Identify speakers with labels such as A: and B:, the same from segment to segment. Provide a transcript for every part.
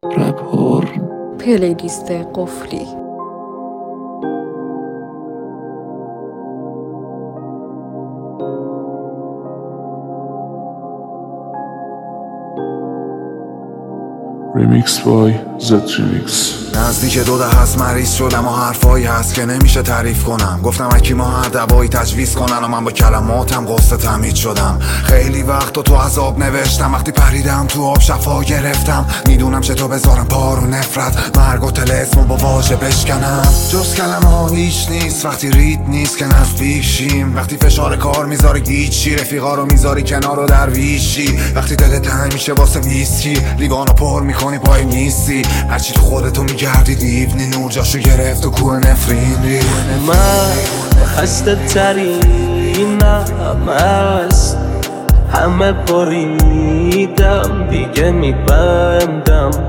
A: رپور
B: پلیلیست قفلی.
A: ریمیکس بای زد ریمیکس.
C: نزدیک 2 هست مریض شدم و حرفایی هست که نمیشه تعریف کنم. گفتم اکی ما هر دوایی تجویز کنن و من با کلماتم قصه تمهید شدم. خیلی وقت تو عذاب نوشتم، وقتی پریدم تو آب شفا گرفتم. میدونم چطور بذارم پارو نفرت، مرگ و طلسمو با واژه بشکنم. جز کلمه ها هیچ نیست وقتی رید نیست که نزدیک شیم. وقتی فشار کار میذاره گیچی، رفیقا رو میذاری کنار و درویشی. وقتی دل تنگ میشه واسه ویسکی، لیوانو پر میکنی پای نیستی. هرچی تو خودتو میگردی دیونی، نور جاشو گرفت و کوه نفرین ری.
D: من خسته ترینم است، همه بریدم دیگه میبندم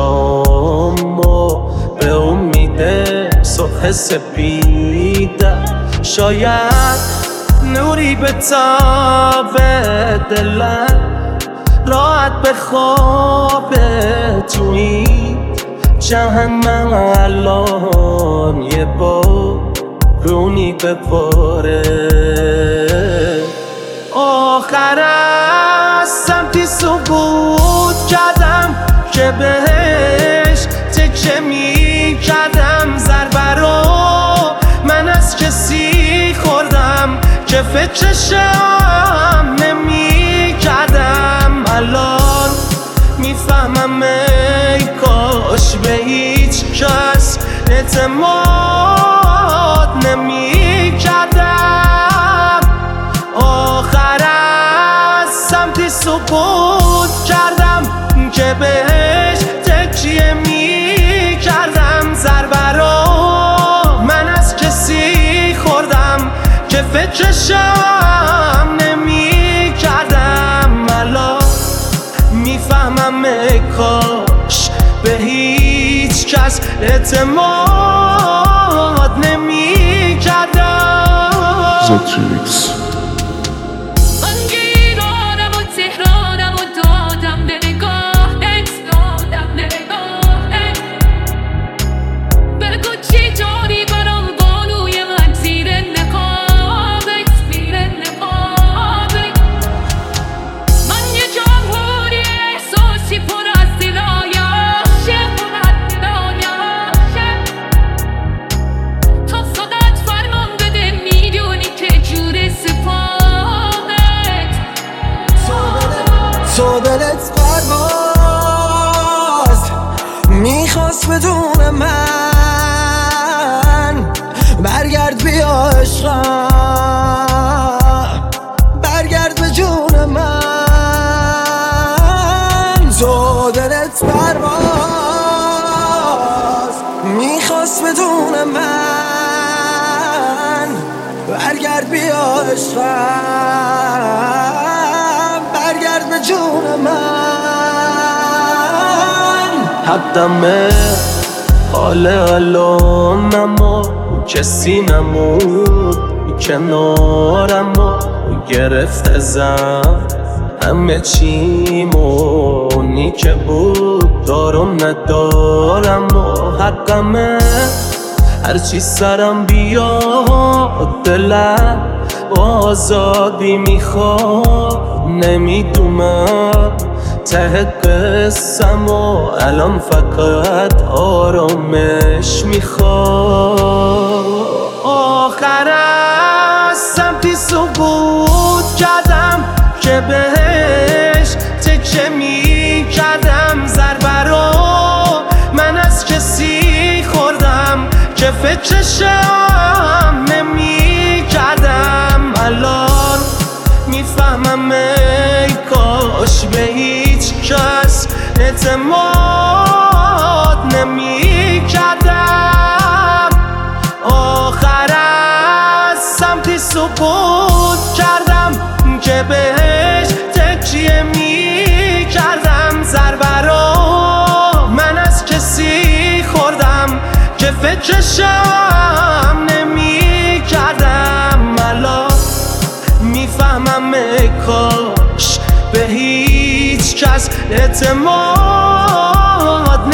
D: چشامو به امید صبح سپیدم. شاید نوری به تاب دلم، راحت به خواب توی جهنم الان یه بارونی بباره. آخر از سمتی سقوط کردم که بهش تکه می کردم. ضربه رو من از کسی خوردم که فکرشم نمی کردم. الان میفهمم ای کاش به هیچ کس اعتماد نمی کردم. آخر از سمتی سقوط کردم که بهش تکیه می کردم. ضربه رو من از کسی خوردم که فکرشم نمی کردم. الان میفهمم ای کاش به هیچ کس اعتماد نمی کردم.
A: زد ریمیکس.
E: تو دلت پرواز میخواست بدون من، برگرد بیا عشقم، برگرد به جون من. تو دلت پرواز میخواست بدون من، برگرد بیا عشقم، برگرد به جون من.
D: حدمه حال الان اما کسی نمود کنارم و گرفت ازم همه چیمونی که بود دارم ندارم. و حقمه هرچی سرم بیاد دلم آزادی میخواد. نمیدونم ته قسم و الان فقط آرامش میخواد. آخر از سمتی سقوط کردم که بهش تکه می کردم. ضربه رو من از کسی خوردم که فکرشم نمی کردم. الان میفهمم ای کاش به هیچ کس اعتماد نمی کردم. آخر از سمتی سقوط کردم که بهش تکیه می کردم. ضربه رو من از کسی خوردم که فکرشم نمی کردم. الان میفهمم ای کاش به هیچ کس اعتماد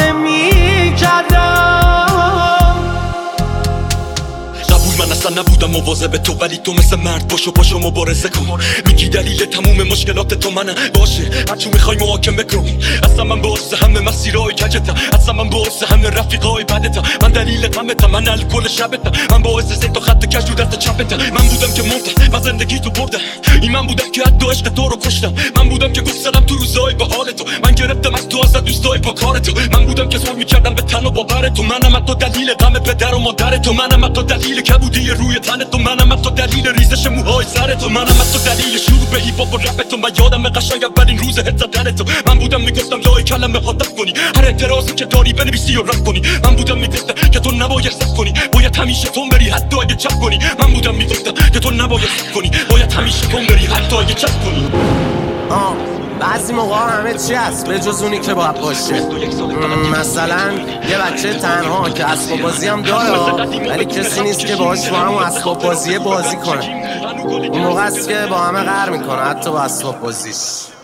F: اصلا نبودم مواظب تو، ولی تو مثل مرد پاشو مبارزه کن. میگی دلیل تموم مشکلات تو منم، باشه هرچی میخوای محاکمه کن. اصلا من باعث همه مسیرهای کجتم، اصلا من باعث همه رفیقای بدتم. من دلیل غمتم، من الکل شبتم، من باعث سه تا خط کج رو دست چپتم. من بودم که مردم و زندگی تو بردم، این من بودم که حتی عشق تو رو کشتم. من بودم که گفت زدم تو روزای به حال تو، من گرفتم از تو، از دوستای با کار تو. من بودم که زور میکردم به تن و باور تو. منم حتی دلیل غم پدر و مادر تو، منم حتی دلیل کبودی روی تن تو، منم حتی دلیل ریزش موهای سر تو، منم حتی دلیل شروع به هیپ هاپ و رپ تو. من یادم قشنگ اولین روز هد زدن تو. من بودم میگفتم لای کلمه هدف کنی، هر اعتراضی که داری بنویسی و رپ کنی. من بودم میگفتم که تو نباید سخت کنی، باید همیشه تون بری حتی اگه چپ کنی. من بودم میگفتم که تو نباید سخت کنی، باید همیشه تون بری حتی اگه چپ کنی.
D: بعضی موقع همه چی هست به جز اونی که باید باشه. مثلا یه بچه تنها که اسباب بازی هم داره، ولی کسی نیست که باهاش با هم اسباب بازی کنه. اون موقع است که با همه قهر میکنه، حتی با اسباب بازیش.